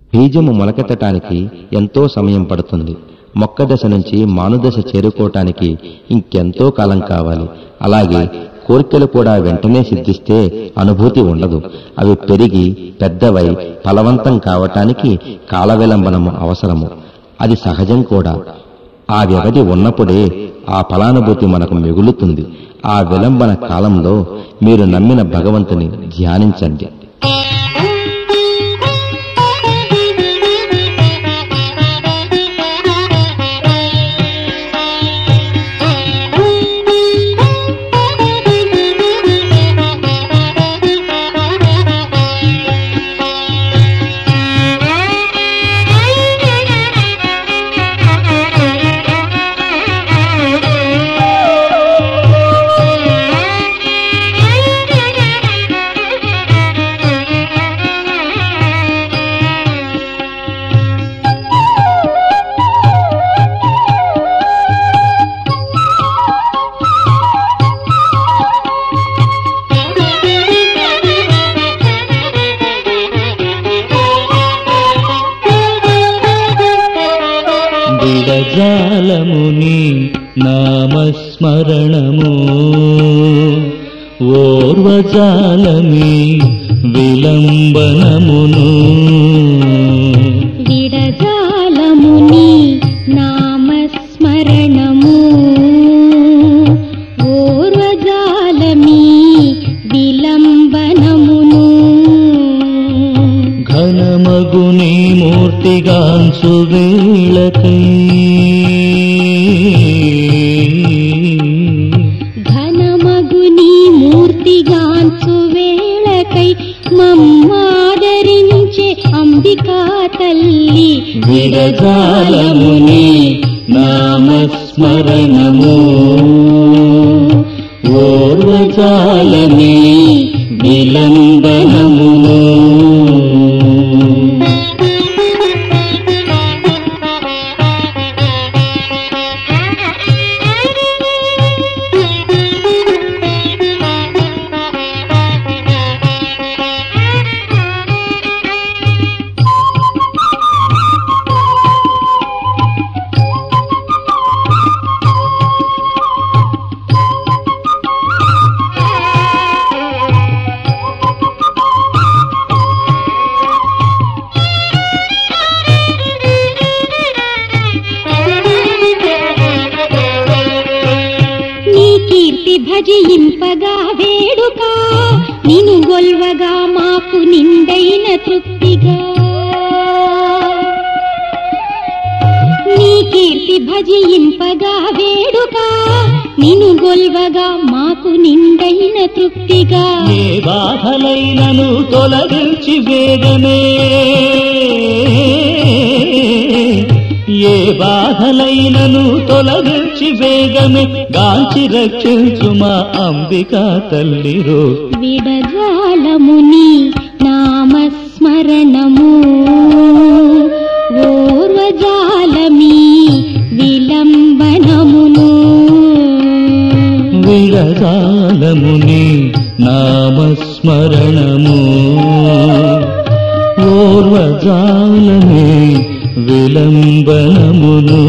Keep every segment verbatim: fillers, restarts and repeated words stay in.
బీజము మొలకెత్తటానికి ఎంతో సమయం పడుతుంది. మొక్క దశ నుంచి మానుదశ చేరుకోవటానికి ఇంకెంతో కాలం కావాలి. అలాగే కోరికలు కూడా వెంటనే సిద్ధిస్తే అనుభూతి ఉండదు. అవి పెరిగి పెద్దవై ఫలవంతం కావటానికి కాల విలంబనము అవసరము. అది సహజం కూడా. ఆ వ్యవధి ఉన్నప్పుడే ఆ ఫలానుభూతి మనకు మిగులుతుంది. ఆ విలంబన కాలంలో మీరు నమ్మిన భగవంతుని ధ్యానించండి. విడజాలముని నామస్మరణము ఓర్వజాలమి విలంబనమును. విడజాలముని నామస్మరణము ఓర్వజాలమి విలంబనమును. ఘనమగుని మూర్తిగాంచు వేళకై ఘనమగుని మూర్తిగాంచు వేళకై మమ్మాదరించే అంబికా తల్లి. విడజాలముని నామస్మరణము ఓర్వజాలమి విలంబనమును. భజింపగా వేడుక నిను గొల్వగా మాకు నిండైన తృప్తిగా. నీ కీర్తి భజింపగా వేడుక నిను గొల్వగా మాకు నిండైన తృప్తిగా. ఏ బాధలైనను తొలగించి వేగమే ఏ బాధలైనను తొలగించి వేగమే గాంచి రక్షించు మా అంబికా తల్లిరో. విడజాలముని నామస్మరణము ఓర్వజాలమి విలంబనమును. విడజాలముని నామస్మరణము ఓర్వజాలమి విలంబనమును.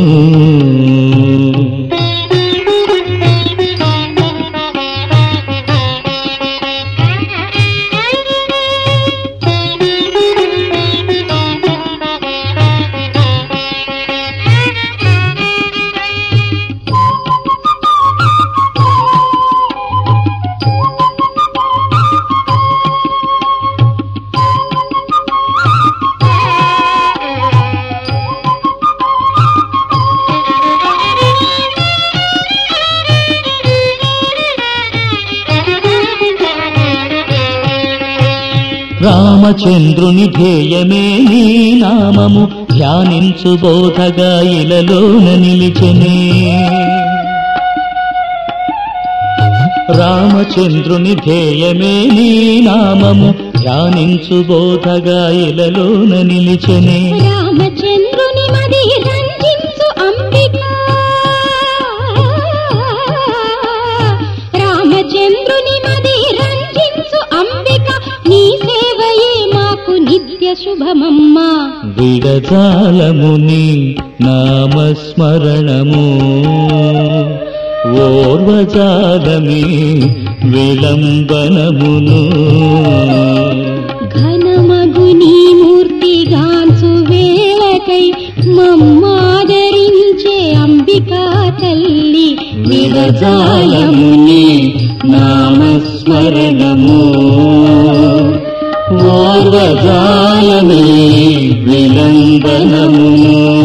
రామచంద్రుని ధ్యేయమే నీ నామము ధ్యానించు బోధగా ఇలలోన నిలిచెనే. రామచంద్రుని ధ్యేయమే నీ నామము ధ్యానించు బోధగా ఇలలోన నిలిచెనే. రామచంద్రుని మది రంజించు అంబికా రామచంద్రుని మది రంజించు అంబిక నీ సేవయే మాకు నిత్య శుభమమ్మా. విడజాలముని నామస్మరణము ఓర్వజాలమి విలంబనమును. ఘనమగుని మూర్తిగాంచు వేళకై మమ్మాదరించే అంబికా తల్లి. విడజాలముని నామస్మరణము ఓర్వజాలమి విలంబనమును.